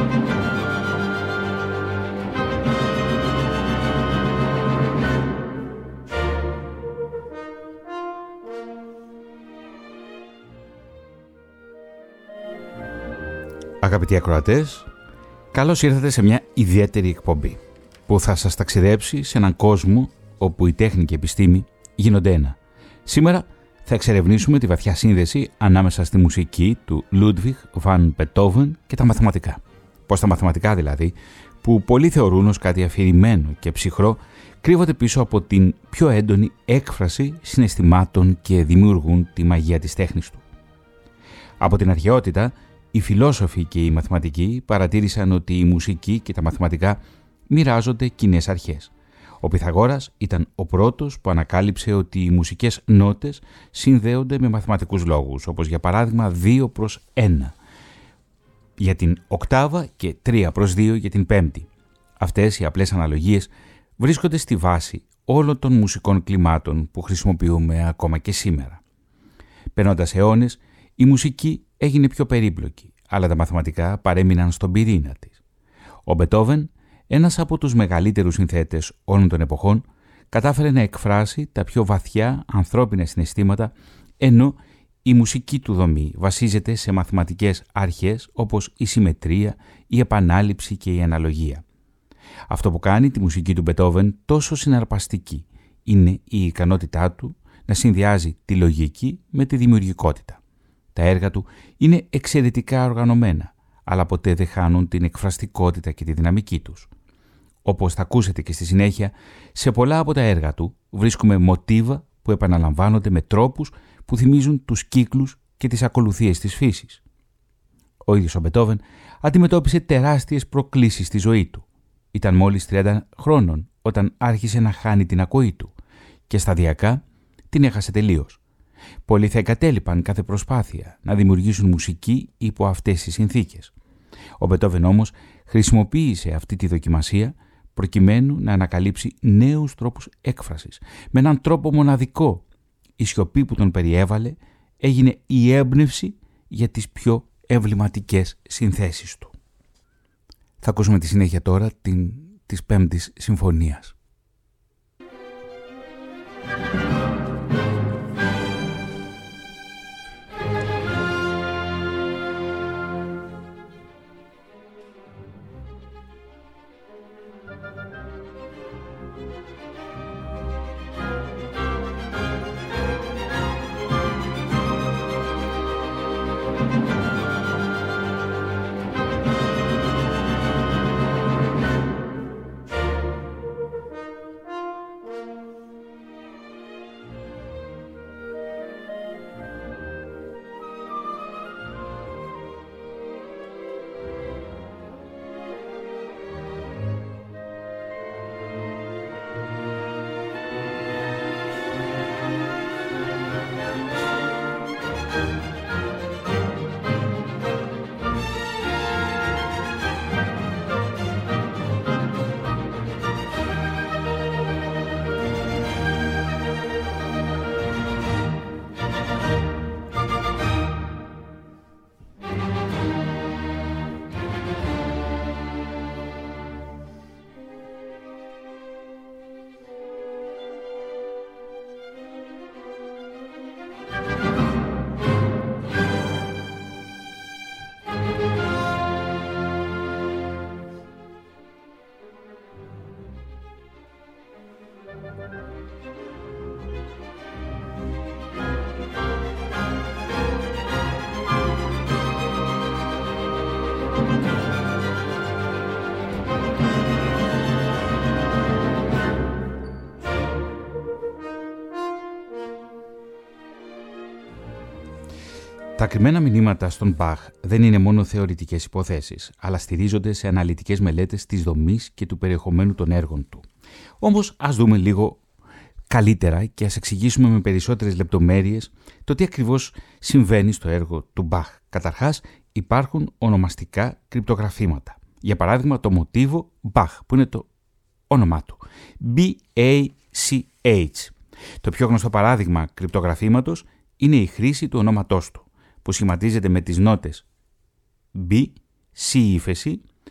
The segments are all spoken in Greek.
Αγαπητοί ακροατές, καλώς ήρθατε σε μια ιδιαίτερη εκπομπή που θα σας ταξιδέψει σε έναν κόσμο όπου η τέχνη και η επιστήμη γίνονται ένα. Σήμερα θα εξερευνήσουμε τη βαθιά σύνδεση ανάμεσα στη μουσική του Ludwig van Beethoven και τα μαθηματικά. Πώς τα μαθηματικά δηλαδή, που πολλοί θεωρούν ως κάτι αφηρημένο και ψυχρό, κρύβονται πίσω από την πιο έντονη έκφραση συναισθημάτων και δημιουργούν τη μαγεία της τέχνης του. Από την αρχαιότητα, οι φιλόσοφοι και οι μαθηματικοί παρατήρησαν ότι η μουσική και τα μαθηματικά μοιράζονται κοινές αρχές. Ο Πυθαγόρας ήταν ο πρώτος που ανακάλυψε ότι οι μουσικές νότες συνδέονται με μαθηματικούς λόγους, όπως για παράδειγμα 2/1 για την οκτάβα και 3/2 για την πέμπτη. Αυτές οι απλές αναλογίες βρίσκονται στη βάση όλων των μουσικών κλιμάτων που χρησιμοποιούμε ακόμα και σήμερα. Περνώντας αιώνες, η μουσική έγινε πιο περίπλοκη, αλλά τα μαθηματικά παρέμειναν στον πυρήνα της. Ο Μπετόβεν, ένας από τους μεγαλύτερους συνθέτες όλων των εποχών, κατάφερε να εκφράσει τα πιο βαθιά ανθρώπινα συναισθήματα, ενώ η μουσική του δομή βασίζεται σε μαθηματικές αρχές όπως η συμμετρία, η επανάληψη και η αναλογία. Αυτό που κάνει τη μουσική του Μπετόβεν τόσο συναρπαστική είναι η ικανότητά του να συνδυάζει τη λογική με τη δημιουργικότητα. Τα έργα του είναι εξαιρετικά οργανωμένα, αλλά ποτέ δεν χάνουν την εκφραστικότητα και τη δυναμική τους. Όπως θα ακούσετε και στη συνέχεια, σε πολλά από τα έργα του βρίσκουμε μοτίβα που επαναλαμβάνονται με τρόπους που θυμίζουν τους κύκλους και τις ακολουθίες της φύσης. Ο ίδιος ο Μπετόβεν αντιμετώπισε τεράστιες προκλήσεις στη ζωή του. Ήταν μόλις 30 χρόνων όταν άρχισε να χάνει την ακοή του και σταδιακά την έχασε τελείως. Πολλοί θα εγκατέλειπαν κάθε προσπάθεια να δημιουργήσουν μουσική υπό αυτές τις συνθήκες. Ο Μπετόβεν όμως χρησιμοποίησε αυτή τη δοκιμασία προκειμένου να ανακαλύψει νέους τρόπους έκφρασης. Με έναν τρόπο μοναδικό, η σιωπή που τον περιέβαλε έγινε η έμπνευση για τις πιο εμβληματικές συνθέσεις του. Θα ακούσουμε τη συνέχεια τώρα της Πέμπτης Συμφωνίας. Τα κρυμμένα μηνύματα στον Μπαχ δεν είναι μόνο θεωρητικές υποθέσεις, αλλά στηρίζονται σε αναλυτικές μελέτες της δομής και του περιεχομένου των έργων του. Όμως, ας δούμε λίγο καλύτερα και ας εξηγήσουμε με περισσότερες λεπτομέρειες το τι ακριβώς συμβαίνει στο έργο του Μπαχ. Καταρχάς, υπάρχουν ονομαστικά κρυπτογραφήματα. Για παράδειγμα, το μοτίβο Μπαχ, που είναι το όνομά του. B-A-C-H. Το πιο γνωστό παράδειγμα κρυπτογραφήματος είναι η χρήση του ονόματός του, που σχηματίζεται με τις νότες B, C ύφεση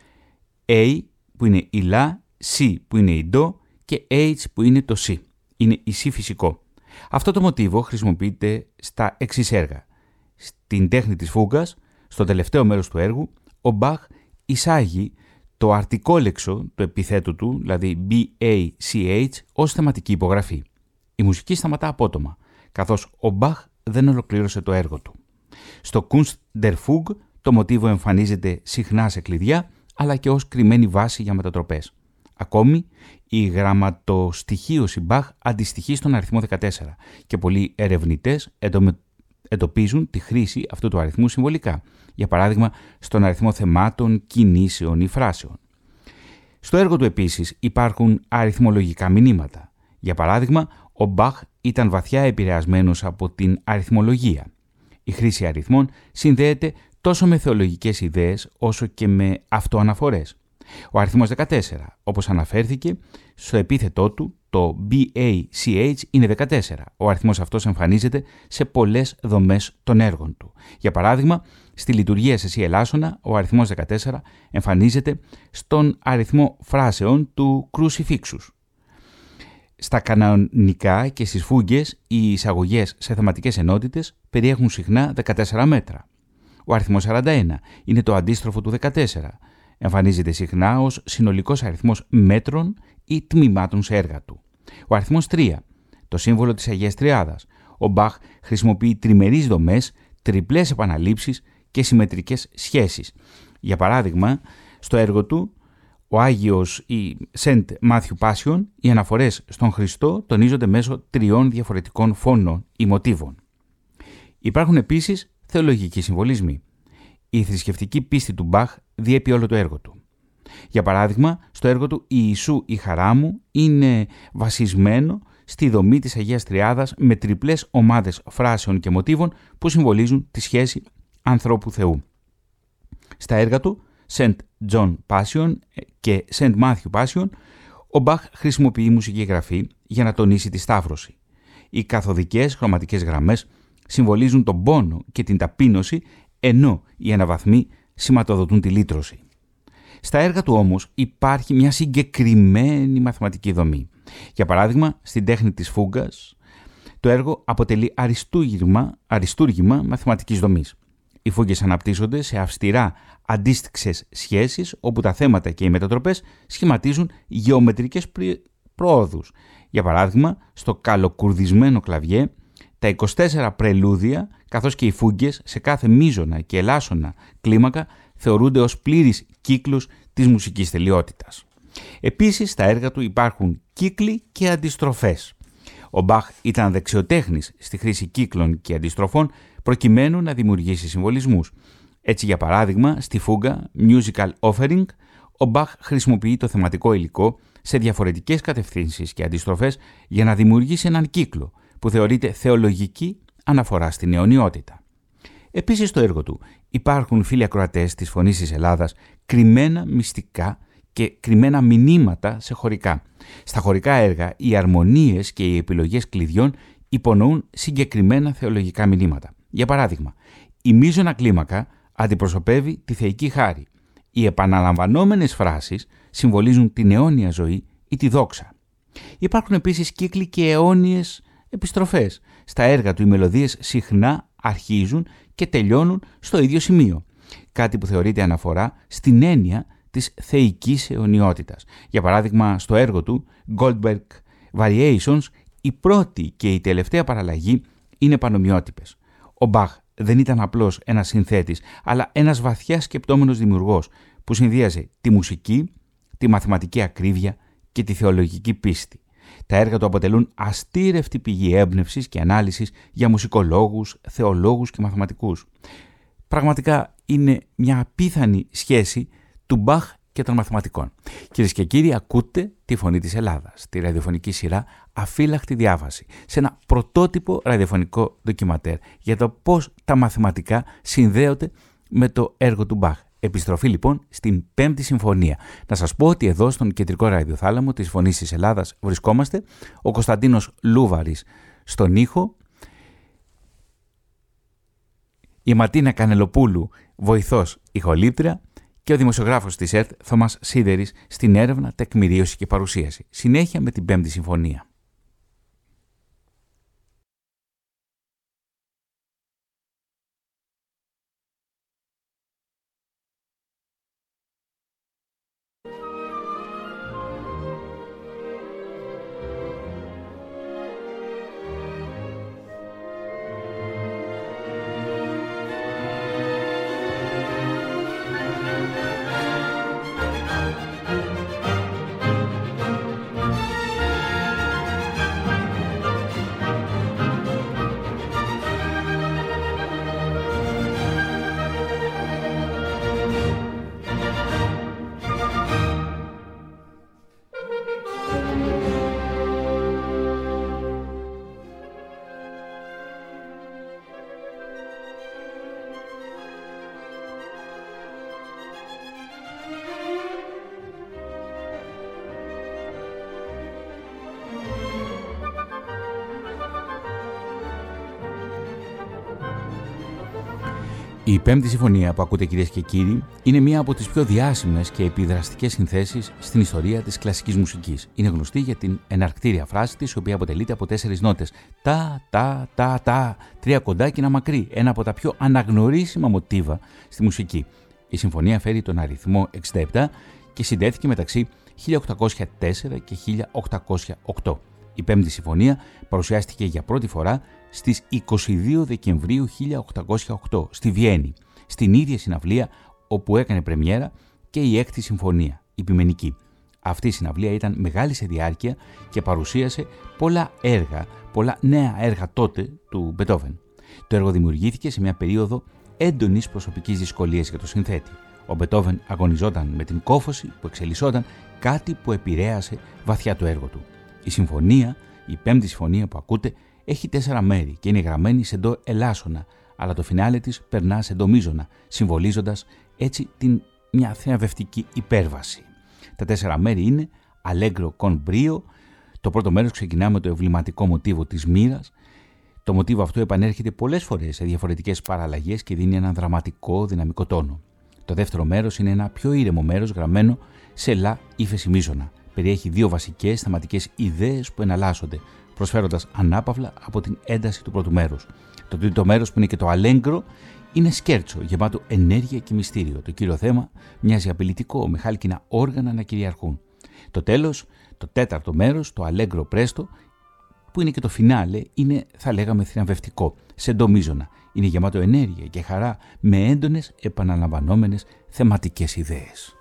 A που είναι η λα, C που είναι η ντο και H που είναι το C. Είναι η C φυσικό. Αυτό το μοτίβο χρησιμοποιείται στα εξής έργα. Στην τέχνη της φούγκας, στο τελευταίο μέρος του έργου, ο Μπαχ εισάγει το αρτικόλεξο του επιθέτου του, δηλαδή B-A-C-H, ως θεματική υπογραφή. Η μουσική σταματά απότομα, καθώς ο Μπαχ δεν ολοκλήρωσε το έργο του. Στο Kunst der Fuge το μοτίβο εμφανίζεται συχνά σε κλειδιά, αλλά και ως κρυμμένη βάση για μετατροπές. Ακόμη, η γραμματοστοιχείωση Μπαχ αντιστοιχεί στον αριθμό 14 και πολλοί ερευνητές εντοπίζουν τη χρήση αυτού του αριθμού συμβολικά, για παράδειγμα στον αριθμό θεμάτων, κινήσεων ή φράσεων. Στο έργο του επίσης υπάρχουν αριθμολογικά μηνύματα. Για παράδειγμα, ο Μπαχ ήταν βαθιά επηρεασμένος από την αριθμολογία. Η χρήση αριθμών συνδέεται τόσο με θεολογικές ιδέες όσο και με αυτοαναφορές. Ο αριθμός 14, όπως αναφέρθηκε, στο επίθετό του, το BACH είναι 14. Ο αριθμός αυτός εμφανίζεται σε πολλές δομές των έργων του. Για παράδειγμα, στη λειτουργία σε σι ελάσσονα, ο αριθμός 14 εμφανίζεται στον αριθμό φράσεων του Crucifixus. Στα κανονικά και στις φούγκες, οι εισαγωγές σε θεματικές ενότητες περιέχουν συχνά 14 μέτρα. Ο αριθμός 41 είναι το αντίστροφο του 14. Εμφανίζεται συχνά ως συνολικός αριθμός μέτρων ή τμήματων σε έργα του. Ο αριθμός 3, το σύμβολο της Αγίας Τριάδας. Ο Μπαχ χρησιμοποιεί τριμερείς δομές, τριπλές επαναλήψεις και συμμετρικές σχέσεις. Για παράδειγμα, στο έργο του, ο Άγιος ή Σεντ Μάθιου Πάσιον, οι αναφορές στον Χριστό τονίζονται μέσω τριών διαφορετικών φώνων ή μοτίβων. Υπάρχουν επίσης θεολογικοί συμβολισμοί. Η θρησκευτική πίστη του Μπαχ διέπει όλο το έργο του. Για παράδειγμα, στο έργο του «Η Ιησού η χαρά μου» είναι βασισμένο στη δομή της Αγίας Τριάδας με τριπλές ομάδες φράσεων και μοτίβων που συμβολίζουν τη σχέση ανθρώπου-Θεού. Στα έργα του St. John Passion και St. Matthew Passion, ο Μπαχ χρησιμοποιεί μουσική γραφή για να τονίσει τη σταύρωση. Οι καθοδικές χρωματικές γραμμές συμβολίζουν τον πόνο και την ταπείνωση, ενώ οι αναβαθμοί σηματοδοτούν τη λύτρωση. Στα έργα του όμως υπάρχει μια συγκεκριμένη μαθηματική δομή. Για παράδειγμα, στην τέχνη της φούγκας, το έργο αποτελεί αριστούργημα μαθηματικής δομής. Οι φούγκες αναπτύσσονται σε αυστηρά αντίστοιξες σχέσεις, όπου τα θέματα και οι μετατροπές σχηματίζουν γεωμετρικές προόδους. Για παράδειγμα, στο καλοκουρδισμένο κλαβιέ, τα 24 πρελούδια, καθώς και οι φούγκες σε κάθε μείζωνα και ελάσσονα κλίμακα, θεωρούνται ως πλήρης κύκλους της μουσικής τελειότητας. Επίσης, στα έργα του υπάρχουν κύκλοι και αντιστροφές. Ο Μπαχ ήταν δεξιοτέχνης στη χρήση κύκλων και αντιστροφών προκειμένου να δημιουργήσει συμβολισμούς. Έτσι, για παράδειγμα, στη φούγκα Musical Offering, ο Μπαχ χρησιμοποιεί το θεματικό υλικό σε διαφορετικές κατευθύνσεις και αντιστροφές για να δημιουργήσει έναν κύκλο που θεωρείται θεολογική αναφορά στην αιωνιότητα. Επίσης, στο έργο του υπάρχουν, φίλοι ακροατές της Φωνής της Ελλάδας, κρυμμένα μυστικά και κρυμμένα μηνύματα σε χωρικά. Στα χωρικά έργα, οι αρμονίες και οι επιλογές κλειδιών υπονοούν συγκεκριμένα θεολογικά μηνύματα. Για παράδειγμα, η μείζωνα κλίμακα αντιπροσωπεύει τη θεϊκή χάρη. Οι επαναλαμβανόμενες φράσεις συμβολίζουν την αιώνια ζωή ή τη δόξα. Υπάρχουν επίσης κύκλοι και αιώνιες επιστροφές. Στα έργα του οι μελωδίες συχνά αρχίζουν και τελειώνουν στο ίδιο σημείο. Κάτι που θεωρείται αναφορά στην έννοια της θεϊκής αιωνιότητας. Για παράδειγμα, στο έργο του Goldberg Variations, η πρώτη και η τελευταία παραλλαγή είναι πανομοιότυπες. Ο Μπαχ δεν ήταν απλώς ένας συνθέτης, αλλά ένας βαθιά σκεπτόμενος δημιουργός που συνδύαζε τη μουσική, τη μαθηματική ακρίβεια και τη θεολογική πίστη. Τα έργα του αποτελούν αστήρευτη πηγή έμπνευσης και ανάλυσης για μουσικολόγους, θεολόγους και μαθηματικούς. Πραγματικά είναι μια απίθανη σχέση του Μπαχ και των μαθηματικών. Κυρίες και κύριοι, ακούτε τη Φωνή της Ελλάδας, τη ραδιοφωνική σειρά Αφύλακτη Διάβαση, σε ένα πρωτότυπο ραδιοφωνικό ντοκιματέρ για το πώς τα μαθηματικά συνδέονται με το έργο του Μπαχ. Επιστροφή λοιπόν στην 5η Συμφωνία. Να σας πω ότι εδώ στον κεντρικό ραδιοθάλαμο της Φωνής της Ελλάδας βρισκόμαστε, ο Κωνσταντίνος Λούβαρης στον ήχο, η Ματίνα Κανελοπούλου βοηθός ηχολήπτρια Και ο δημοσιογράφος της ΕΡΤ, Θωμάς Σίδερης, στην έρευνα, τεκμηρίωση και παρουσίαση. Συνέχεια με την 5η Συμφωνία. Η 5η Συμφωνία που ακούτε, κυρίες και κύριοι, είναι μία από τις πιο διάσημες και επιδραστικές συνθέσεις στην ιστορία της κλασικής μουσικής. Είναι γνωστή για την εναρκτήρια φράση της, η οποία αποτελείται από 4 νότες. Τα, τα, τα, τα, 3 κοντά και 1 μακρύ. Ένα από τα πιο αναγνωρίσιμα μοτίβα στη μουσική. Η συμφωνία φέρει τον αριθμό 67 και συντέθηκε μεταξύ 1804 και 1808. Η 5η Συμφωνία παρουσιάστηκε για πρώτη φορά στις 22 Δεκεμβρίου 1808 στη Βιέννη, στην ίδια συναυλία όπου έκανε πρεμιέρα και η 6η Συμφωνία, η Ποιμενική. Αυτή η συναυλία ήταν μεγάλη σε διάρκεια και παρουσίασε πολλά νέα έργα τότε του Μπετόβεν. Το έργο δημιουργήθηκε σε μια περίοδο έντονης προσωπικής δυσκολίας για το συνθέτη. Ο Μπετόβεν αγωνιζόταν με την κόφωση που εξελισσόταν, κάτι που επηρέασε βαθιά το έργο του. Η συμφωνία, η 5η Συμφωνία που ακούτε, έχει 4 μέρη και είναι γραμμένη σε ντο ελάσσονα, αλλά το φινάλε της περνά σε ντο μίζωνα, συμβολίζοντας έτσι μια θεαβευτική υπέρβαση. Τα 4 μέρη είναι Allegro con brio. Το πρώτο μέρος ξεκινά με το εμβληματικό μοτίβο της μοίρας. Το μοτίβο αυτό επανέρχεται πολλές φορές σε διαφορετικές παραλλαγές και δίνει έναν δραματικό δυναμικό τόνο. Το δεύτερο μέρος είναι ένα πιο ήρεμο μέρος γραμμένο σε λα ύφεση μίζωνα. Περιέχει 2 βασικές θεματικές ιδέες που εναλλάσσονται, προσφέροντας ανάπαυλα από την ένταση του πρώτου μέρους. Το τρίτο μέρος, που είναι και το Allegro, είναι σκέρτσο, γεμάτο ενέργεια και μυστήριο. Το κύριο θέμα μοιάζει απειλητικό, με χάλκινα όργανα να κυριαρχούν. Το τέλος, το τέταρτο μέρος, το Allegro presto, που είναι και το φινάλε, είναι, θα λέγαμε, θριαμβευτικό, σε ντο μίζωνα. Είναι γεμάτο ενέργεια και χαρά, με έντονες επαναλαμβανόμενες θεματικές ιδέες.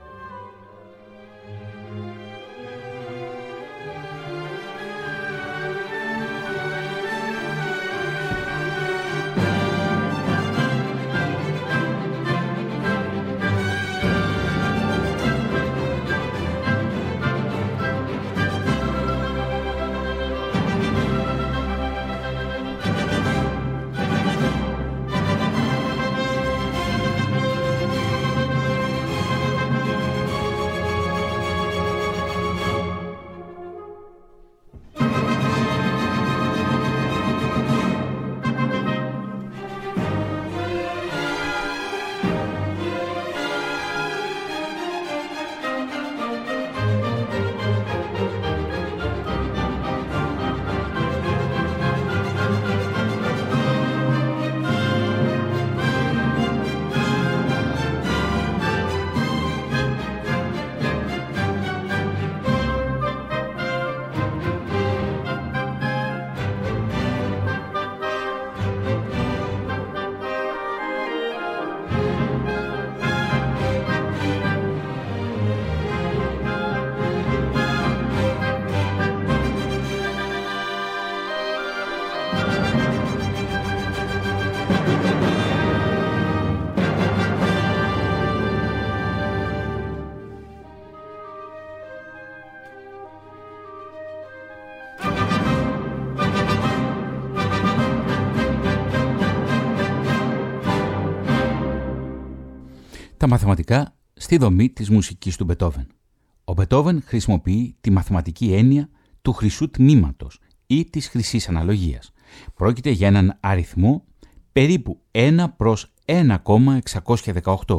Τα μαθηματικά στη δομή της μουσικής του Μπετόβεν. Ο Μπετόβεν χρησιμοποιεί τη μαθηματική έννοια του χρυσού τμήματος ή της χρυσής αναλογίας. Πρόκειται για έναν αριθμό περίπου 1 προς 1,618,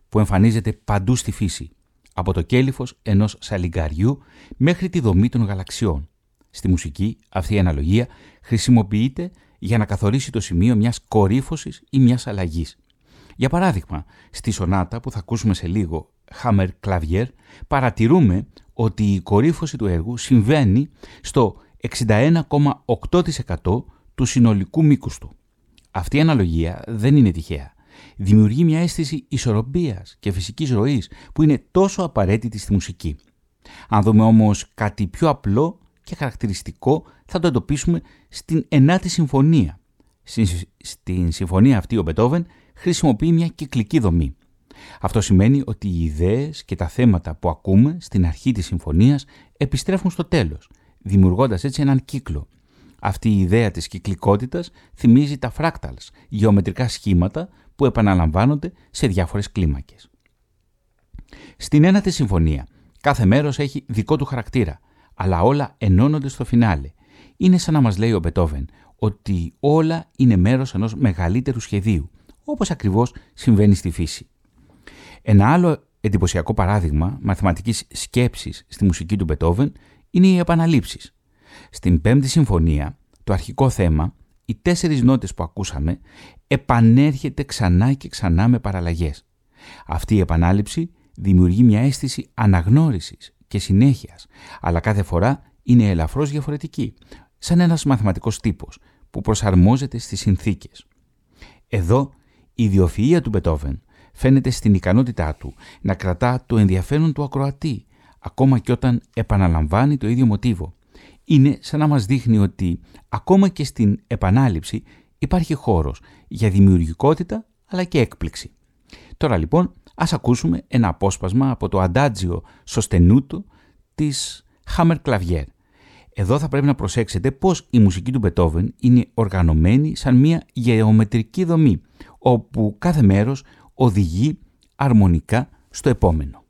που εμφανίζεται παντού στη φύση, από το κέλυφος ενός σαλιγκαριού μέχρι τη δομή των γαλαξιών. Στη μουσική, αυτή η αναλογία χρησιμοποιείται για να καθορίσει το σημείο μιας κορύφωσης ή μιας αλλαγής. Για παράδειγμα, στη σονάτα που θα ακούσουμε σε λίγο, Hammer Clavier, παρατηρούμε ότι η κορύφωση του έργου συμβαίνει στο 61,8% του συνολικού μήκους του. Αυτή η αναλογία δεν είναι τυχαία. Δημιουργεί μια αίσθηση ισορροπίας και φυσικής ροής που είναι τόσο απαραίτητη στη μουσική. Αν δούμε όμως κάτι πιο απλό και χαρακτηριστικό, θα το εντοπίσουμε στην 9η συμφωνία. Στην συμφωνία αυτή ο Μπετόβεν χρησιμοποιεί μια κυκλική δομή. Αυτό σημαίνει ότι οι ιδέες και τα θέματα που ακούμε στην αρχή της συμφωνίας επιστρέφουν στο τέλος, δημιουργώντας έτσι έναν κύκλο. Αυτή η ιδέα της κυκλικότητας θυμίζει τα fractals, γεωμετρικά σχήματα που επαναλαμβάνονται σε διάφορες κλίμακες. Στην 9η συμφωνία, κάθε μέρος έχει δικό του χαρακτήρα, αλλά όλα ενώνονται στο φινάλε. Είναι σαν να μας λέει ο Μπετόβεν ότι όλα είναι μέρος ενός μεγαλύτερου σχεδίου, όπως ακριβώς συμβαίνει στη φύση. Ένα άλλο εντυπωσιακό παράδειγμα μαθηματικής σκέψης στη μουσική του Μπετόβεν είναι οι επαναλήψεις. Στην 5η συμφωνία, το αρχικό θέμα, οι 4 νότες που ακούσαμε, επανέρχεται ξανά και ξανά με παραλλαγές. Αυτή η επανάληψη δημιουργεί μια αίσθηση αναγνώρισης και συνέχειας, αλλά κάθε φορά είναι ελαφρώς διαφορετική, σαν ένας μαθηματικός τύπος που προσαρμόζεται στις συνθήκες. Εδώ η ιδιοφυΐα του Μπετόβεν φαίνεται στην ικανότητά του να κρατά το ενδιαφέρον του ακροατή, ακόμα και όταν επαναλαμβάνει το ίδιο μοτίβο. Είναι σαν να μας δείχνει ότι ακόμα και στην επανάληψη υπάρχει χώρος για δημιουργικότητα αλλά και έκπληξη. Τώρα λοιπόν ας ακούσουμε ένα απόσπασμα από το Adagio Sostenuto της Hammer Clavier. Εδώ θα πρέπει να προσέξετε πως η μουσική του Μπετόβεν είναι οργανωμένη σαν μια γεωμετρική δομή, όπου κάθε μέρος οδηγεί αρμονικά στο επόμενο.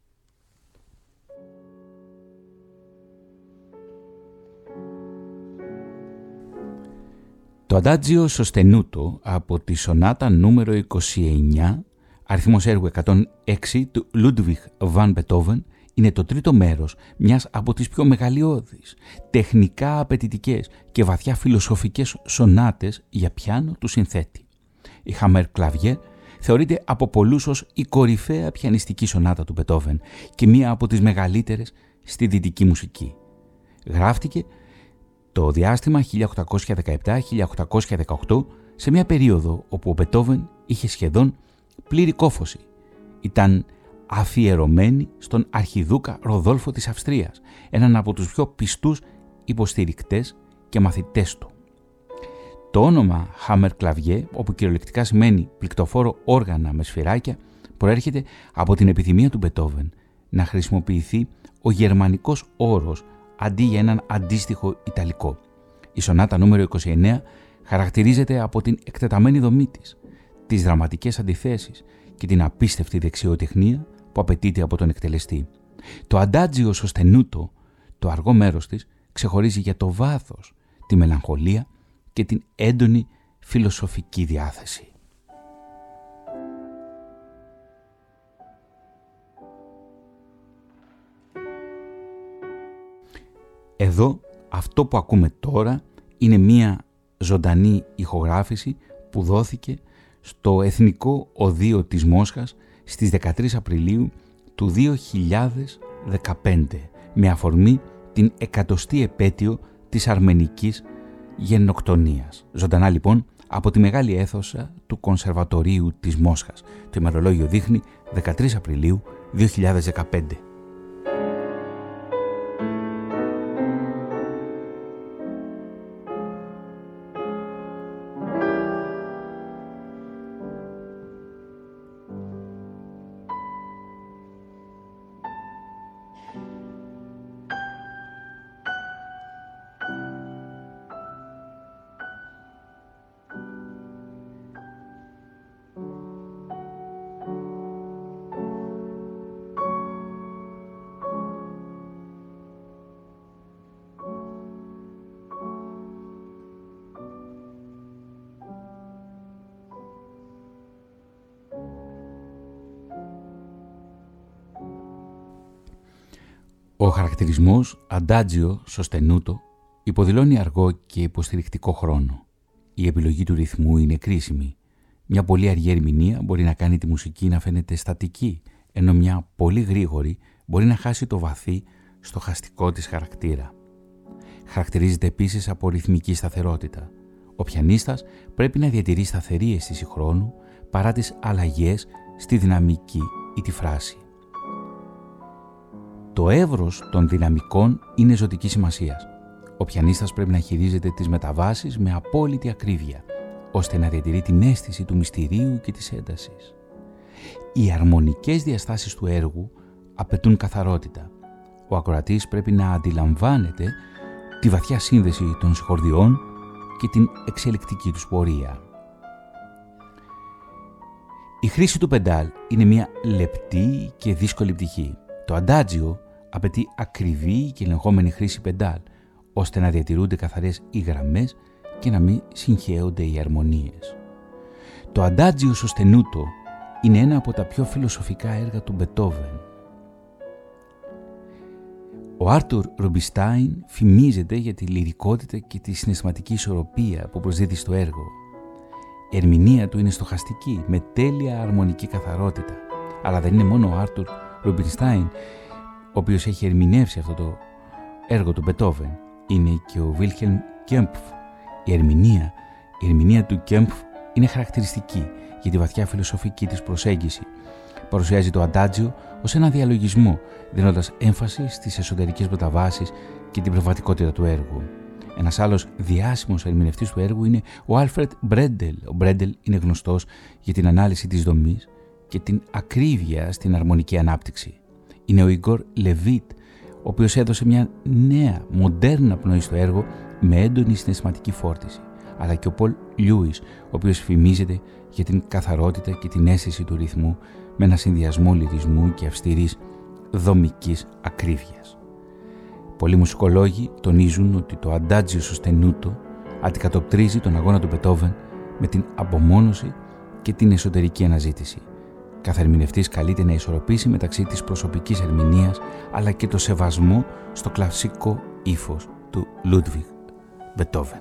Το Adagio Sostenuto από τη σονάτα νούμερο 29, αριθμός έργου 106 του Ludwig van Beethoven, είναι το τρίτο μέρος μιας από τις πιο μεγαλειώδεις, τεχνικά απαιτητικές και βαθιά φιλοσοφικές σονάτες για πιάνο του συνθέτη. Η Hammer Clavier θεωρείται από πολλούς ως η κορυφαία πιανιστική σονάτα του Μπετόβεν και μία από τις μεγαλύτερες στη δυτική μουσική. Γράφτηκε το διάστημα 1817-1818 σε μια περίοδο όπου ο Μπετόβεν είχε σχεδόν πλήρη κόφωση. Ήταν αφιερωμένη στον αρχιδούκα Ροδόλφο της Αυστρίας, έναν από τους πιο πιστούς υποστηρικτές και μαθητές του. Το όνομα Hammer Clavier, όπου κυριολεκτικά σημαίνει πληκτοφόρο όργανα με σφυράκια, προέρχεται από την επιθυμία του Μπετόβεν να χρησιμοποιηθεί ο γερμανικός όρος αντί για έναν αντίστοιχο ιταλικό. Η σονάτα νούμερο 29 χαρακτηρίζεται από την εκτεταμένη δομή της, τις δραματικές αντιθέσεις και την απίστευτη δεξιοτεχνία που απαιτείται από τον εκτελεστή. Το Adagio Sostenuto, το αργό μέρος της, ξεχωρίζει για το βάθος, τη μελαγχολία και την έντονη φιλοσοφική διάθεση. Εδώ αυτό που ακούμε τώρα είναι μία ζωντανή ηχογράφηση που δόθηκε στο Εθνικό Οδείο της Μόσχας στις 13 Απριλίου του 2015 με αφορμή την 100η επέτειο της αρμενικής γενοκτονίας. Ζωντανά λοιπόν από τη μεγάλη αίθουσα του Κονσερβατορίου της Μόσχας. Το ημερολόγιο δείχνει 13 Απριλίου 2015. Ο χαρακτηρισμός Adagio sostenuto υποδηλώνει αργό και υποστηρικτικό χρόνο. Η επιλογή του ρυθμού είναι κρίσιμη. Μια πολύ αργή ερμηνεία μπορεί να κάνει τη μουσική να φαίνεται στατική, ενώ μια πολύ γρήγορη μπορεί να χάσει το βαθύ στοχαστικό της χαρακτήρα. Χαρακτηρίζεται επίσης από ρυθμική σταθερότητα. Ο πιανίστας πρέπει να διατηρεί σταθερή αίσθηση χρόνου παρά τις αλλαγές στη δυναμική ή τη φράση. Το εύρος των δυναμικών είναι ζωτικής σημασίας. Ο πιανίστας πρέπει να χειρίζεται τις μεταβάσεις με απόλυτη ακρίβεια, ώστε να διατηρεί την αίσθηση του μυστηρίου και της έντασης. Οι αρμονικές διαστάσεις του έργου απαιτούν καθαρότητα. Ο ακροατής πρέπει να αντιλαμβάνεται τη βαθιά σύνδεση των συγχορδιών και την εξελικτική τους πορεία. Η χρήση του πεντάλ είναι μια λεπτή και δύσκολη πτυχή. Το αντάτζιο απαιτεί ακριβή και ελεγχόμενη χρήση πεντάλ, ώστε να διατηρούνται καθαρές οι γραμμές και να μην συγχέονται οι αρμονίες. Το αντάτζιο sostenuto είναι ένα από τα πιο φιλοσοφικά έργα του Μπετόβεν. Ο Άρτουρ Ρουμπινστάιν φημίζεται για τη λυρικότητα και τη συναισθηματική ισορροπία που προσδίδει στο έργο. Η ερμηνεία του είναι στοχαστική, με τέλεια αρμονική καθαρότητα. Αλλά δεν είναι μόνο ο Άρτουρ Ρουμπινστάιν ο οποίος έχει ερμηνεύσει αυτό το έργο του Μπετόβεν. Είναι και ο Βίλχελμ Κέμπφ. Η ερμηνεία του Κέμπφ είναι χαρακτηριστική για τη βαθιά φιλοσοφική της προσέγγιση. Παρουσιάζει το αντάτζιο ως ένα διαλογισμό, δίνοντας έμφαση στις εσωτερικές μεταβάσεις και την πνευματικότητα του έργου. Ένας άλλος διάσημος ερμηνευτής του έργου είναι ο Άλφρεντ Μπρέντελ. Ο Μπρέντελ είναι γνωστός για την ανάλυση της δομής και την ακρίβεια στην αρμονική ανάπτυξη. Είναι ο Ιγκόρ Λεβίτ, ο οποίος έδωσε μια νέα, μοντέρνα πνοή στο έργο με έντονη συναισθηματική φόρτιση. Αλλά και ο Πολ Λιούις, ο οποίος φημίζεται για την καθαρότητα και την αίσθηση του ρυθμού με ένα συνδυασμό λυρισμού και αυστηρής δομικής ακρίβειας. Πολλοί μουσικολόγοι τονίζουν ότι το Adagio sostenuto αντικατοπτρίζει τον αγώνα του Μπετόβεν με την απομόνωση και την εσωτερική αναζήτηση. Κάθε ερμηνευτής καλείται να ισορροπήσει μεταξύ της προσωπικής ερμηνείας αλλά και το σεβασμό στο κλασικό ύφος του Λούντβιγκ Μπετόβεν.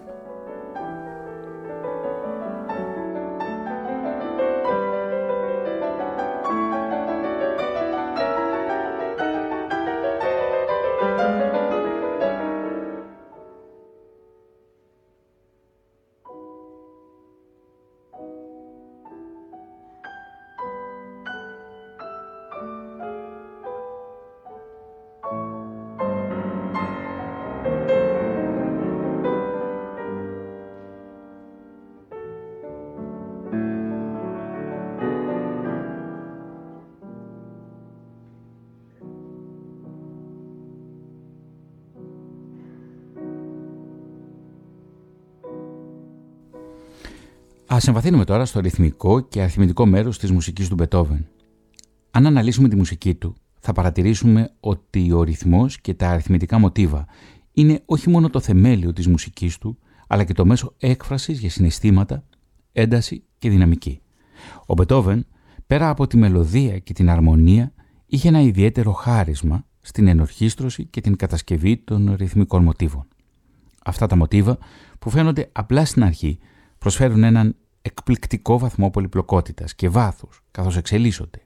Ας εμβαθύνουμε τώρα στο ρυθμικό και αριθμητικό μέρος της μουσικής του Μπετόβεν. Αν αναλύσουμε τη μουσική του, θα παρατηρήσουμε ότι ο ρυθμός και τα αριθμητικά μοτίβα είναι όχι μόνο το θεμέλιο της μουσικής του, αλλά και το μέσο έκφρασης για συναισθήματα, ένταση και δυναμική. Ο Μπετόβεν, πέρα από τη μελωδία και την αρμονία, είχε ένα ιδιαίτερο χάρισμα στην ενορχήστρωση και την κατασκευή των ρυθμικών μοτίβων. Αυτά τα μοτίβα, που φαίνονται απλά στην αρχή, προσφέρουν έναν εκπληκτικό βαθμό πολυπλοκότητας και βάθους καθώς εξελίσσονται.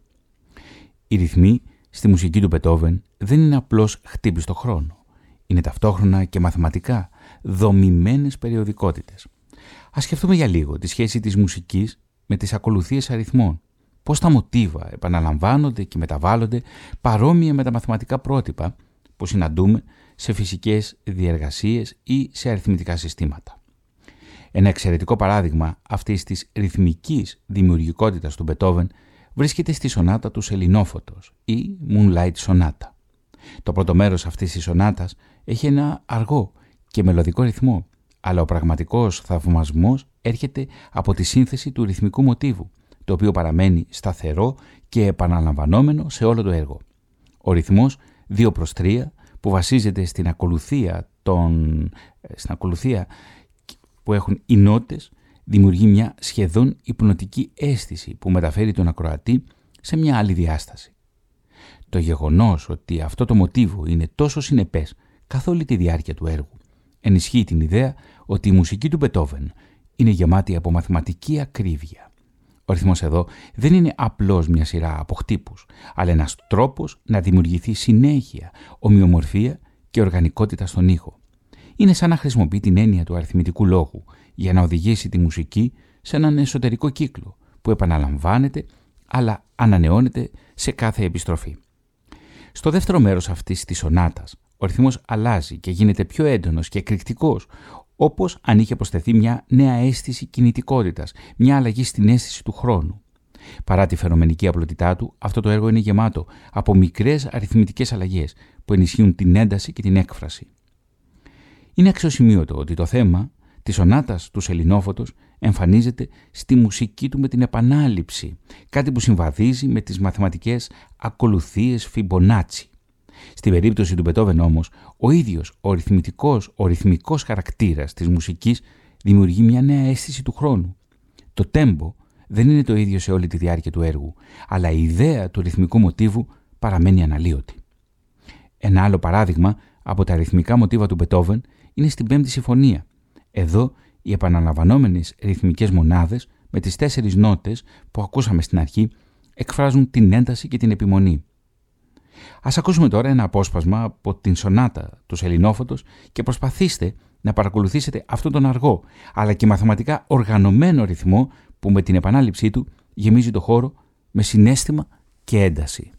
Οι ρυθμοί στη μουσική του Μπετόβεν δεν είναι απλώς χτύπη χρόνο. Είναι ταυτόχρονα και μαθηματικά δομημένες περιοδικότητες. Ας σκεφτούμε για λίγο τη σχέση της μουσικής με τις ακολουθίες αριθμών. Πώς τα μοτίβα επαναλαμβάνονται και μεταβάλλονται παρόμοια με τα μαθηματικά πρότυπα που συναντούμε σε φυσικές διεργασίες ή σε αριθμητικά συστήματα. Ένα εξαιρετικό παράδειγμα αυτής της ρυθμικής δημιουργικότητας του Μπετόβεν βρίσκεται στη σονάτα του Σελινόφωτος ή Moonlight Sonata. Το πρώτο μέρος αυτής της σονάτας έχει ένα αργό και μελωδικό ρυθμό, αλλά ο πραγματικός θαυμασμός έρχεται από τη σύνθεση του ρυθμικού μοτίβου, το οποίο παραμένει σταθερό και επαναλαμβανόμενο σε όλο το έργο. Ο ρυθμός 2/3 που βασίζεται στην ακολουθία που έχουν οι νότες, δημιουργεί μια σχεδόν υπνοτική αίσθηση που μεταφέρει τον ακροατή σε μια άλλη διάσταση. Το γεγονός ότι αυτό το μοτίβο είναι τόσο συνεπές καθ' όλη τη διάρκεια του έργου ενισχύει την ιδέα ότι η μουσική του Μπετόβεν είναι γεμάτη από μαθηματική ακρίβεια. Ο ρυθμός εδώ δεν είναι απλώς μια σειρά από χτύπους, αλλά ένας τρόπος να δημιουργηθεί συνέχεια, ομοιομορφία και οργανικότητα στον ήχο. Είναι σαν να χρησιμοποιεί την έννοια του αριθμητικού λόγου για να οδηγήσει τη μουσική σε έναν εσωτερικό κύκλο που επαναλαμβάνεται αλλά ανανεώνεται σε κάθε επιστροφή. Στο δεύτερο μέρος αυτής της σονάτας, ο ρυθμός αλλάζει και γίνεται πιο έντονος και εκρηκτικός, όπως αν είχε προσθεθεί μια νέα αίσθηση κινητικότητας, μια αλλαγή στην αίσθηση του χρόνου. Παρά τη φαινομενική απλότητά του, αυτό το έργο είναι γεμάτο από μικρές αριθμητικές αλλαγές που ενισχύουν την ένταση και την έκφραση. Είναι αξιοσημείωτο ότι το θέμα της σονάτας του Σεληνόφωτος εμφανίζεται στη μουσική του με την επανάληψη, κάτι που συμβαδίζει με τις μαθηματικές ακολουθίες Φιμπονάτσι. Στην περίπτωση του Μπετόβεν όμως, ο ίδιος ο ρυθμικός χαρακτήρας της μουσικής δημιουργεί μια νέα αίσθηση του χρόνου. Το τέμπο δεν είναι το ίδιο σε όλη τη διάρκεια του έργου, αλλά η ιδέα του ρυθμικού μοτίβου παραμένει αναλύωτη. Ένα άλλο παράδειγμα από τα ρυθμικά μοτίβα του Μπετόβεν είναι στην Πέμπτη Συμφωνία. Εδώ οι επαναλαμβανόμενες ρυθμικές μονάδες με τις 4 νότες που ακούσαμε στην αρχή εκφράζουν την ένταση και την επιμονή. Ας ακούσουμε τώρα ένα απόσπασμα από την σονάτα του Σεληνόφωτος και προσπαθήστε να παρακολουθήσετε αυτόν τον αργό αλλά και μαθηματικά οργανωμένο ρυθμό που με την επανάληψή του γεμίζει το χώρο με συναίσθημα και ένταση.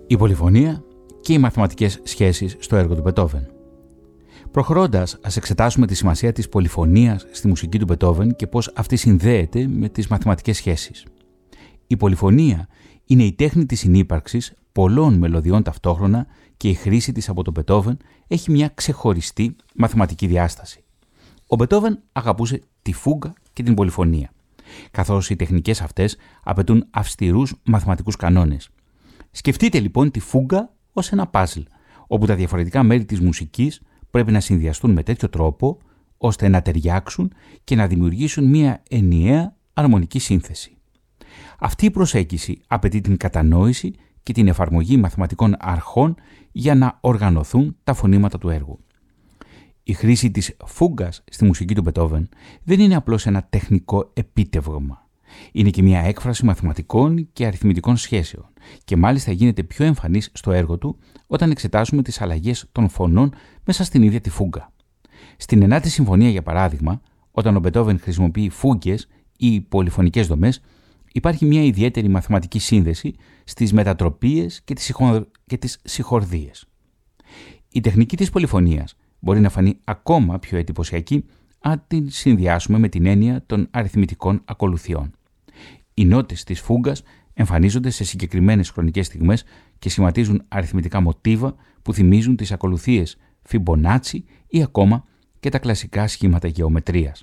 η πολυφωνία και οι μαθηματικές σχέσεις στο έργο του Μπετόβεν. Προχωρώντας, ας εξετάσουμε τη σημασία της πολυφωνίας στη μουσική του Μπετόβεν και πώς αυτή συνδέεται με τις μαθηματικές σχέσεις. Η πολυφωνία είναι η τέχνη της συνύπαρξης πολλών μελωδιών ταυτόχρονα και η χρήση της από τον Μπετόβεν έχει μια ξεχωριστή μαθηματική διάσταση. Ο Μπετόβεν αγαπούσε τη φούγκα και την πολυφωνία, καθώς οι τεχνικές αυτές απαιτούν αυστηρούς μαθηματικούς κανόνες. Σκεφτείτε λοιπόν τη φούγκα ως ένα παζλ, όπου τα διαφορετικά μέρη της μουσικής πρέπει να συνδυαστούν με τέτοιο τρόπο, ώστε να ταιριάξουν και να δημιουργήσουν μια ενιαία αρμονική σύνθεση. Αυτή η προσέγγιση απαιτεί την κατανόηση και την εφαρμογή μαθηματικών αρχών για να οργανωθούν τα φωνήματα του έργου. Η χρήση της φούγκας στη μουσική του Μπετόβεν δεν είναι απλώς ένα τεχνικό επίτευγμα. Είναι και μια έκφραση μαθηματικών και αριθμητικών σχέσεων και μάλιστα γίνεται πιο εμφανής στο έργο του όταν εξετάσουμε τις αλλαγές των φωνών μέσα στην ίδια τη φούγκα. Στην 9η Συμφωνία, για παράδειγμα, όταν ο Μπετόβεν χρησιμοποιεί φούγκες ή πολυφωνικές δομές, υπάρχει μια ιδιαίτερη μαθηματική σύνδεση στις μετατροπίες και τις συγχορδίες. Η τεχνική της πολυφωνίας μπορεί να φανεί ακόμα πιο εντυπωσιακή αν την συνδυάσουμε με την έννοια των αριθμητικών ακολουθιών. Οι νότες της φούγκας εμφανίζονται σε συγκεκριμένες χρονικές στιγμές και σχηματίζουν αριθμητικά μοτίβα που θυμίζουν τις ακολουθίες Φιμπονάτσι ή ακόμα και τα κλασικά σχήματα γεωμετρίας.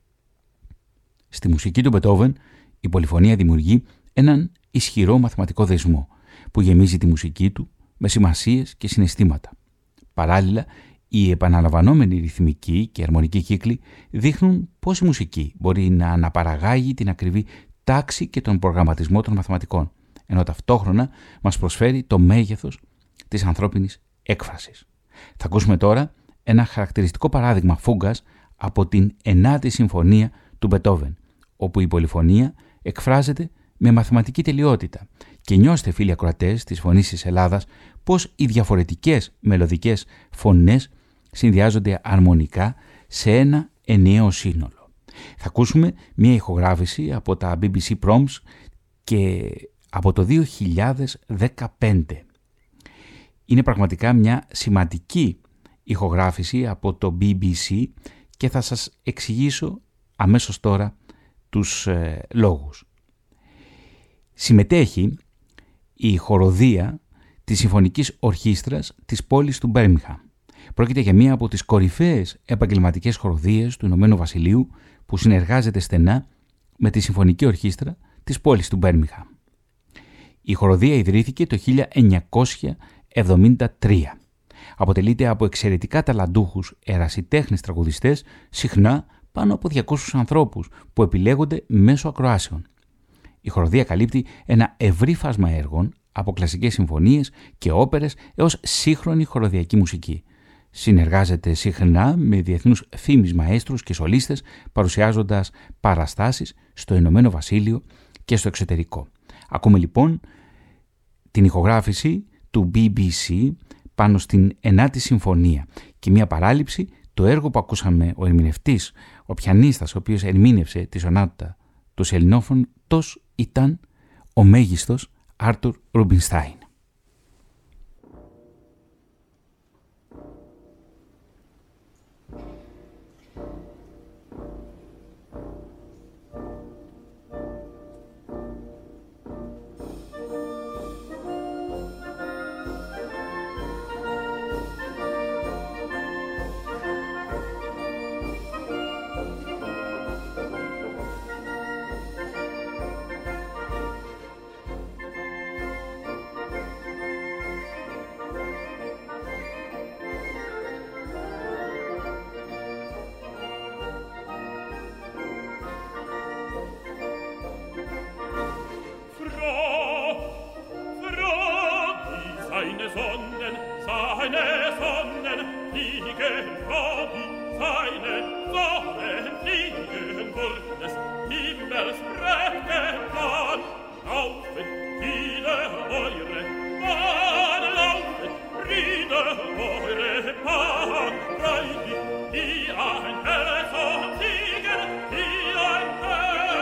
Στη μουσική του Μπετόβεν, η πολυφωνία δημιουργεί έναν ισχυρό μαθηματικό δεσμό που γεμίζει τη μουσική του με σημασίες και συναισθήματα. Παράλληλα, οι επαναλαμβανόμενοι ρυθμικοί και αρμονικοί κύκλοι δείχνουν πώς η μουσική μπορεί να αναπαραγάγει την ακριβή τάξη και τον προγραμματισμό των μαθηματικών, ενώ ταυτόχρονα μας προσφέρει το μέγεθος της ανθρώπινης έκφρασης. Θα ακούσουμε τώρα ένα χαρακτηριστικό παράδειγμα φούγκας από την 9η Συμφωνία του Μπετόβεν, όπου η πολυφωνία εκφράζεται με μαθηματική τελειότητα και νιώστε, φίλοι ακροατές της Φωνής της Ελλάδας, πώς οι διαφορετικές μελωδικές φωνές συνδυάζονται αρμονικά σε ένα ενιαίο σύνολο. Θα ακούσουμε μια ηχογράφηση από τα BBC Proms και από το 2015. Είναι πραγματικά μια σημαντική ηχογράφηση από το BBC και θα σας εξηγήσω αμέσως τώρα τους λόγους. Συμμετέχει η χοροδία της Συμφωνικής Ορχήστρας της πόλης του Μπέρμιγχαμ. Πρόκειται για μία από τις κορυφαίες επαγγελματικές χοροδίες του Ηνωμένου Βασιλείου που συνεργάζεται στενά με τη Συμφωνική Ορχήστρα της πόλης του Μπέρμιγχαμ. Η χοροδία ιδρύθηκε το 1973. Αποτελείται από εξαιρετικά ταλαντούχους ερασιτέχνες τραγουδιστές, συχνά πάνω από 200 ανθρώπους που επιλέγονται μέσω ακροάσεων. Η χοροδία καλύπτει ένα ευρύ φάσμα έργων, από κλασικές συμφωνίες και όπερες έως σύγχρονη χοροδιακή μουσική. Συνεργάζεται συχνά με διεθνούς φήμης μαέστρους και σολίστες, παρουσιάζοντας παραστάσεις στο Ηνωμένο Βασίλειο και στο εξωτερικό. Ακούμε λοιπόν την ηχογράφηση του BBC πάνω στην 9η Συμφωνία και μια παράληψη, το έργο που ακούσαμε, ο ερμηνευτής, ο πιανίστας ο οποίος ερμήνευσε τη σονάτα του Σελινόφωνος ήταν ο μέγιστος Άρτουρ Ρουμπινστάιν.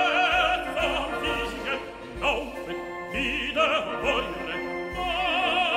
Wieder eure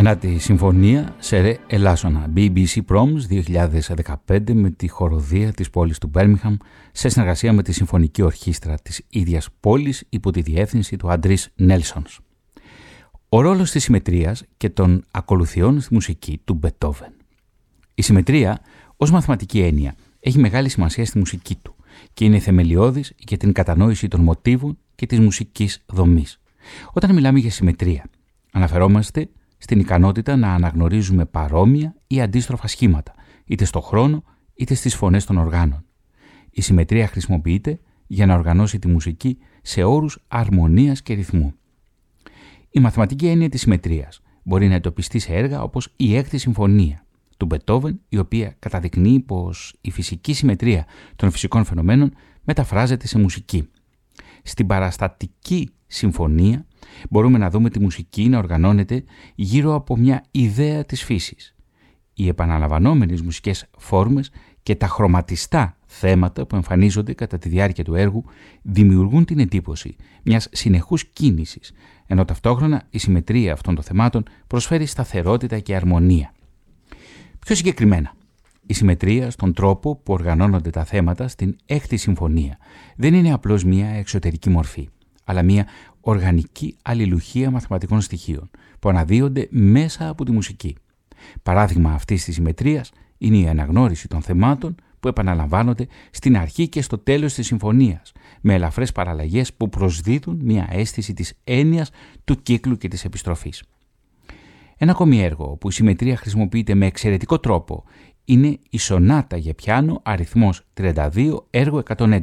9η Συμφωνία σε ρε Ελάσσονα, BBC Proms 2015, με τη χοροδία της πόλης του Μπέρμιγχαμ σε συνεργασία με τη Συμφωνική Ορχήστρα της ίδιας πόλης υπό τη διεύθυνση του Αντρίς Νέλσονς. Ο ρόλος της συμμετρίας και των ακολουθιών στη μουσική του Μπετόβεν. Η συμμετρία ως μαθηματική έννοια έχει μεγάλη σημασία στη μουσική του και είναι θεμελιώδης για την κατανόηση των μοτίβων και της μουσικής δομής. Όταν μιλάμε για συμμετρία, αναφερόμαστε στην ικανότητα να αναγνωρίζουμε παρόμοια ή αντίστροφα σχήματα, είτε στο χρόνο είτε στις φωνές των οργάνων. Η συμμετρία χρησιμοποιείται για να οργανώσει τη μουσική σε όρους αρμονίας και ρυθμού. Η μαθηματική έννοια της συμμετρίας μπορεί να εντοπιστεί σε έργα όπως η Έκτη Συμφωνία του Μπετόβεν, η οποία καταδεικνύει πως η φυσική συμμετρία των φυσικών φαινομένων μεταφράζεται σε μουσική. Στην παραστατική συμφωνία μπορούμε να δούμε τη μουσική να οργανώνεται γύρω από μια ιδέα της φύσης. Οι επαναλαμβανόμενες μουσικές φόρμες και τα χρωματιστά θέματα που εμφανίζονται κατά τη διάρκεια του έργου δημιουργούν την εντύπωση μιας συνεχούς κίνησης, ενώ ταυτόχρονα η συμμετρία αυτών των θεμάτων προσφέρει σταθερότητα και αρμονία. Πιο συγκεκριμένα, η συμμετρία στον τρόπο που οργανώνονται τα θέματα στην Έκτη Συμφωνία δεν είναι απλώς μια εξωτερική μορφή, αλλά μια οργανική αλληλουχία μαθηματικών στοιχείων που αναδύονται μέσα από τη μουσική. Παράδειγμα αυτής της συμμετρίας είναι η αναγνώριση των θεμάτων που επαναλαμβάνονται στην αρχή και στο τέλος της συμφωνίας, με ελαφρές παραλλαγές που προσδίδουν μια αίσθηση της έννοιας του κύκλου και της επιστροφής. Ένα ακόμη έργο που η συμμετρία χρησιμοποιείται με εξαιρετικό τρόπο είναι η Σονάτα για πιάνο αριθμός 32, έργο 111.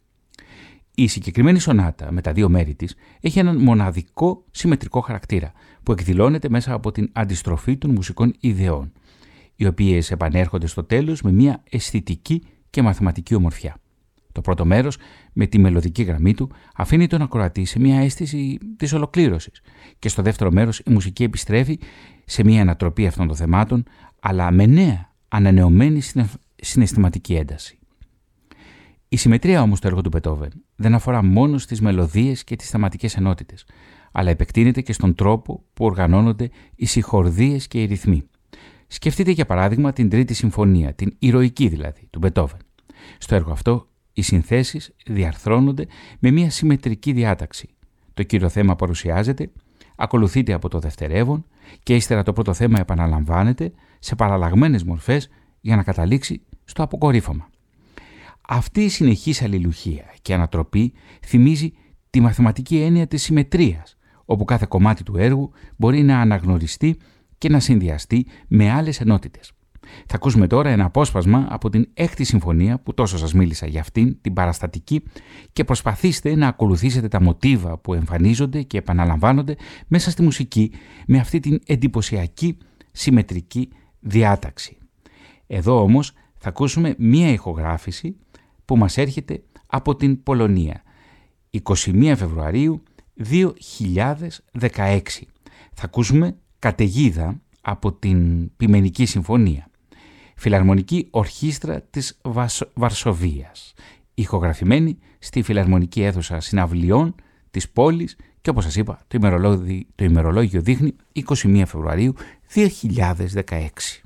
Η συγκεκριμένη σονάτα με τα δύο μέρη της έχει έναν μοναδικό συμμετρικό χαρακτήρα που εκδηλώνεται μέσα από την αντιστροφή των μουσικών ιδεών, οι οποίες επανέρχονται στο τέλος με μια αισθητική και μαθηματική ομορφιά. Το πρώτο μέρος, με τη μελωδική γραμμή του, αφήνει τον ακροατή σε μια αίσθηση της ολοκλήρωσης και στο δεύτερο μέρος η μουσική επιστρέφει σε μια ανατροπή αυτών των θεμάτων, αλλά με νέα ανανεωμένη συναισθηματική ένταση. Η συμμετρία όμως του έργου του Μπετόβεν δεν αφορά μόνο στις μελωδίες και τις θεματικές ενότητες, αλλά επεκτείνεται και στον τρόπο που οργανώνονται οι συγχορδίες και οι ρυθμοί. Σκεφτείτε για παράδειγμα την Τρίτη Συμφωνία, την ηρωική δηλαδή, του Μπετόβεν. Στο έργο αυτό οι συνθέσεις διαρθρώνονται με μια συμμετρική διάταξη. Το κύριο θέμα παρουσιάζεται, ακολουθείται από το δευτερεύον και ύστερα το πρώτο θέμα επαναλαμβάνεται σε παραλλαγμένες μορφές για να καταλήξει στο αποκορύφωμα. Αυτή η συνεχής αλληλουχία και ανατροπή θυμίζει τη μαθηματική έννοια της συμμετρίας, όπου κάθε κομμάτι του έργου μπορεί να αναγνωριστεί και να συνδυαστεί με άλλες ενότητες. Θα ακούσουμε τώρα ένα απόσπασμα από την Έκτη Συμφωνία που τόσο σας μίλησα για αυτήν, την παραστατική, και προσπαθήστε να ακολουθήσετε τα μοτίβα που εμφανίζονται και επαναλαμβάνονται μέσα στη μουσική με αυτή την εντυπωσιακή συμμετρική διάταξη. Εδώ όμως θα ακούσουμε μία ηχογράφηση που μας έρχεται από την Πολωνία, 21 Φεβρουαρίου 2016. Θα ακούσουμε καταιγίδα από την Ποιμενική Συμφωνία. Φιλαρμονική Ορχήστρα της Βαρσοβίας, ηχογραφημένη στη Φιλαρμονική Αίθουσα Συναυλιών της πόλης και όπως σας είπα το ημερολόγιο δείχνει 21 Φεβρουαρίου 2016.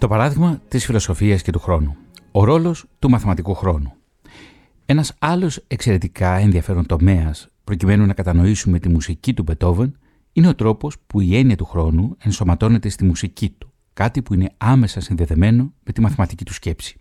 Το παράδειγμα της φιλοσοφίας και του χρόνου. Ο ρόλος του μαθηματικού χρόνου. Ένας άλλος εξαιρετικά ενδιαφέρον τομέας προκειμένου να κατανοήσουμε τη μουσική του Μπετόβεν είναι ο τρόπος που η έννοια του χρόνου ενσωματώνεται στη μουσική του, κάτι που είναι άμεσα συνδεδεμένο με τη μαθηματική του σκέψη.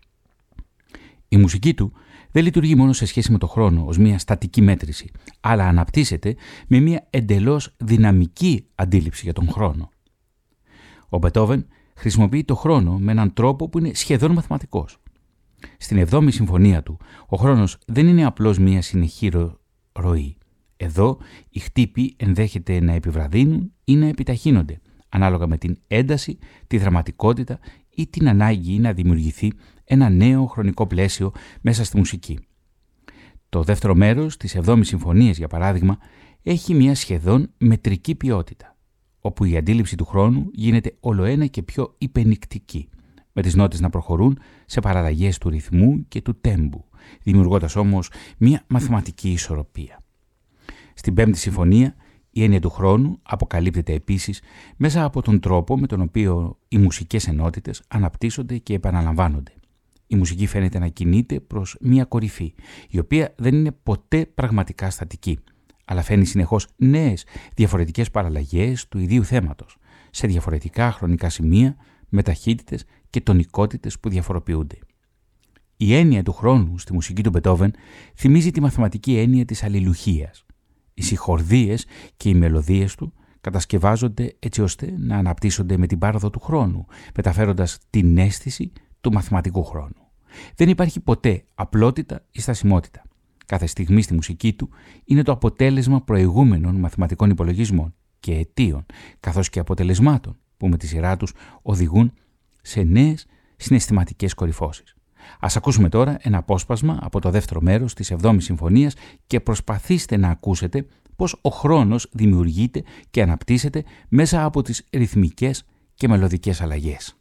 Η μουσική του δεν λειτουργεί μόνο σε σχέση με το χρόνο ως μια στατική μέτρηση, αλλά αναπτύσσεται με μια εντελώς δυναμική αντίληψη για τον χρόνο. Ο Μπετόβεν χρησιμοποιεί το χρόνο με έναν τρόπο που είναι σχεδόν μαθηματικός. Στην 7η συμφωνία του, ο χρόνος δεν είναι απλώς μια συνεχή ροή. Εδώ οι χτύποι ενδέχεται να επιβραδύνουν ή να επιταχύνονται, ανάλογα με την ένταση, τη δραματικότητα ή την ανάγκη να δημιουργηθεί ένα νέο χρονικό πλαίσιο μέσα στη μουσική. Το δεύτερο μέρος της 7ης συμφωνίας, για παράδειγμα, έχει μια σχεδόν μετρική ποιότητα, όπου η αντίληψη του χρόνου γίνεται ολοένα και πιο υπενικτική, με τις νότες να προχωρούν σε παραλλαγές του ρυθμού και του τέμπου, δημιουργώντας όμως μια μαθηματική ισορροπία. Στην 5η συμφωνία, η έννοια του χρόνου αποκαλύπτεται επίσης μέσα από τον τρόπο με τον οποίο οι μουσικές ενότητες αναπτύσσονται και επαναλαμβάνονται. Η μουσική φαίνεται να κινείται προς μια κορυφή, η οποία δεν είναι ποτέ πραγματικά στατική, αλλά φαίνει συνεχώς νέες διαφορετικές παραλλαγές του ιδίου θέματος, σε διαφορετικά χρονικά σημεία, με ταχύτητες και τονικότητες που διαφοροποιούνται. Η έννοια του χρόνου στη μουσική του Μπετόβεν θυμίζει τη μαθηματική έννοια της αλληλουχίας. Οι συγχορδίες και οι μελωδίες του κατασκευάζονται έτσι ώστε να αναπτύσσονται με την πάροδο του χρόνου, μεταφέροντας την αίσθηση του μαθηματικού χρόνου. Δεν υπάρχει ποτέ απλότητα ή στασιμότητα. Κάθε στιγμή στη μουσική του είναι το αποτέλεσμα προηγούμενων μαθηματικών υπολογισμών και αιτίων, καθώς και αποτελεσμάτων που με τη σειρά τους οδηγούν σε νέες συναισθηματικές κορυφώσεις. Ας ακούσουμε τώρα ένα απόσπασμα από το δεύτερο μέρος της 7ης συμφωνίας και προσπαθήστε να ακούσετε πώς ο χρόνος δημιουργείται και αναπτύσσεται μέσα από τις ρυθμικές και μελωδικές αλλαγές.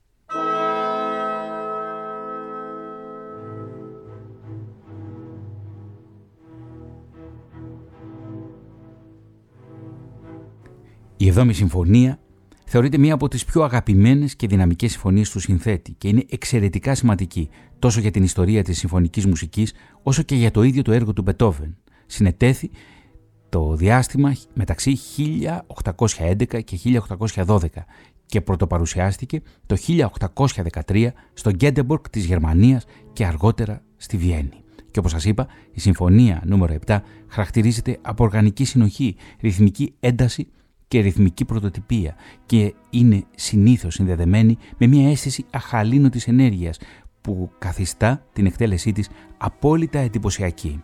Η 7η συμφωνία θεωρείται μία από τις πιο αγαπημένες και δυναμικές συμφωνίες του συνθέτη και είναι εξαιρετικά σημαντική τόσο για την ιστορία της συμφωνικής μουσικής όσο και για το ίδιο το έργο του Μπετόβεν. Συνετέθη το διάστημα μεταξύ 1811 και 1812 και πρωτοπαρουσιάστηκε το 1813 στο Γκέντεμπορκ της Γερμανίας και αργότερα στη Βιέννη. Και όπως σας είπα, η συμφωνία νούμερο 7 χαρακτηρίζεται από οργανική συνοχή, ρυθμική ένταση και ρυθμική πρωτοτυπία και είναι συνήθως συνδεδεμένη με μια αίσθηση αχαλήνωτης ενέργειας που καθιστά την εκτέλεσή της απόλυτα εντυπωσιακή.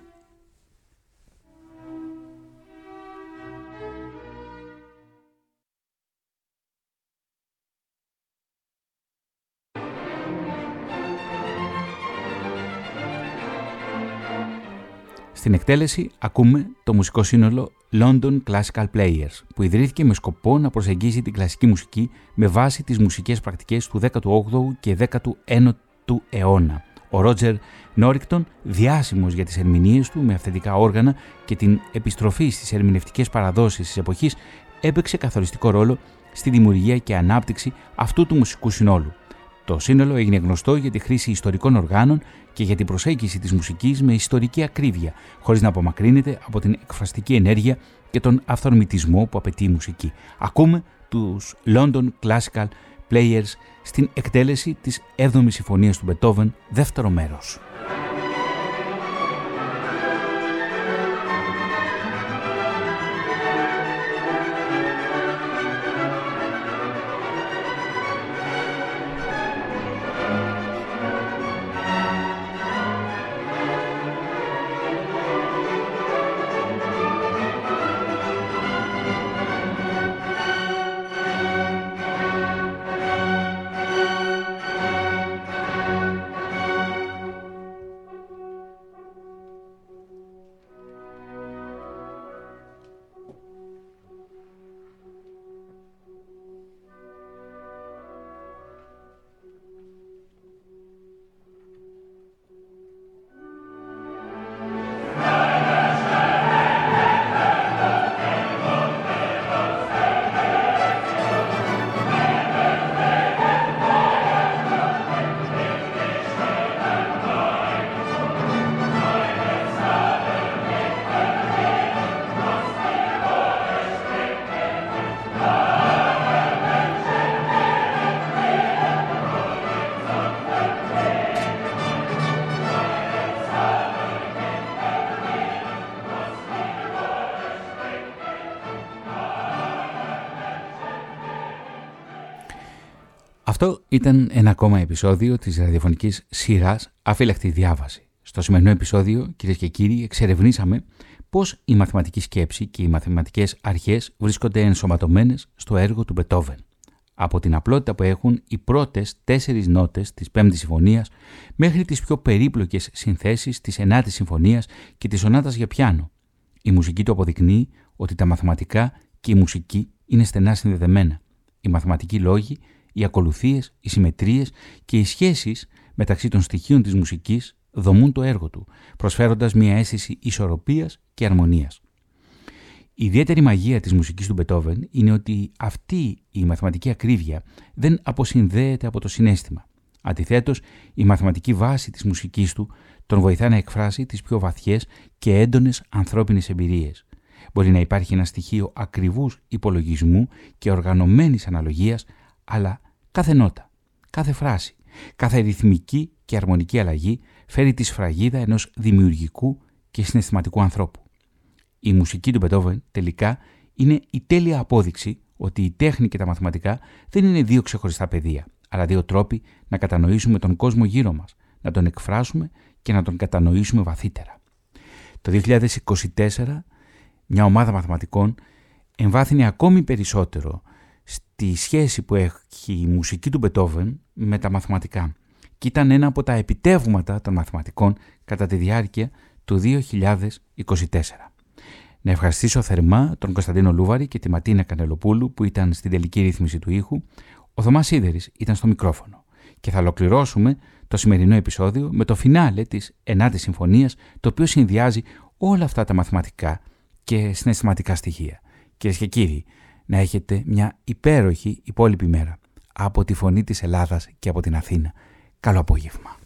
Στην εκτέλεση ακούμε το μουσικό σύνολο London Classical Players, που ιδρύθηκε με σκοπό να προσεγγίσει την κλασική μουσική με βάση τις μουσικές πρακτικές του 18ου και 19ου αιώνα. Ο Ρότζερ Νόρικτον, διάσημος για τις ερμηνείες του με αυθεντικά όργανα και την επιστροφή στις ερμηνευτικές παραδόσεις της εποχής, έπαιξε καθοριστικό ρόλο στη δημιουργία και ανάπτυξη αυτού του μουσικού συνόλου. Το σύνολο έγινε γνωστό για τη χρήση ιστορικών οργάνων και για την προσέγγιση της μουσικής με ιστορική ακρίβεια, χωρίς να απομακρύνεται από την εκφραστική ενέργεια και τον αυθορμητισμό που απαιτεί η μουσική. Ακούμε τους London Classical Players στην εκτέλεση της 7ης συμφωνίας του Μπετόβεν, δεύτερο μέρος. Αυτό ήταν ένα ακόμα επεισόδιο της ραδιοφωνικής σειράς Αφύλακτη Διάβαση. Στο σημερινό επεισόδιο, κυρίες και κύριοι, εξερευνήσαμε πώς η μαθηματική σκέψη και οι μαθηματικές αρχές βρίσκονται ενσωματωμένες στο έργο του Μπετόβεν. Από την απλότητα που έχουν οι πρώτες 4 νότες της 5ης Συμφωνίας μέχρι τις πιο περίπλοκες συνθέσεις της 9ης Συμφωνίας και της Σονάτας για πιάνο. Η μουσική του αποδεικνύει ότι τα μαθηματικά και η μουσική είναι στενά συνδεδεμένα. Οι μαθηματικοί λόγοι, οι ακολουθίες, οι συμμετρίες και οι σχέσεις μεταξύ των στοιχείων της μουσικής δομούν το έργο του, προσφέροντας μια αίσθηση ισορροπίας και αρμονίας. Η ιδιαίτερη μαγεία της μουσικής του Μπετόβεν είναι ότι αυτή η μαθηματική ακρίβεια δεν αποσυνδέεται από το συναίσθημα. Αντιθέτως, η μαθηματική βάση της μουσικής του τον βοηθά να εκφράσει τις πιο βαθιές και έντονες ανθρώπινες εμπειρίες. Μπορεί να υπάρχει ένα στοιχείο ακριβούς υπολογισμού και οργανωμένης αναλογίας, αλλά κάθε νότα, κάθε φράση, κάθε ρυθμική και αρμονική αλλαγή φέρει τη σφραγίδα ενός δημιουργικού και συναισθηματικού ανθρώπου. Η μουσική του Μπετόβεν τελικά είναι η τέλεια απόδειξη ότι η τέχνη και τα μαθηματικά δεν είναι 2 ξεχωριστά πεδία, αλλά 2 τρόποι να κατανοήσουμε τον κόσμο γύρω μας, να τον εκφράσουμε και να τον κατανοήσουμε βαθύτερα. Το 2024, μια ομάδα μαθηματικών εμβάθυνε ακόμη περισσότερο στη σχέση που έχει η μουσική του Μπετόβεν με τα μαθηματικά και ήταν ένα από τα επιτεύγματα των μαθηματικών κατά τη διάρκεια του 2024. Να ευχαριστήσω θερμά τον Κωνσταντίνο Λούβαρη και τη Ματίνα Κανελοπούλου που ήταν στην τελική ρύθμιση του ήχου. Ο Θωμάς Σίδερης ήταν στο μικρόφωνο. Και θα ολοκληρώσουμε το σημερινό επεισόδιο με το φινάλε της 9ης Συμφωνίας, το οποίο συνδυάζει όλα αυτά τα μαθηματικά και συναισθηματικά στοιχεία. Κυρίες και κύριοι, να έχετε μια υπέροχη υπόλοιπη μέρα από τη Φωνή της Ελλάδας και από την Αθήνα. Καλό απόγευμα.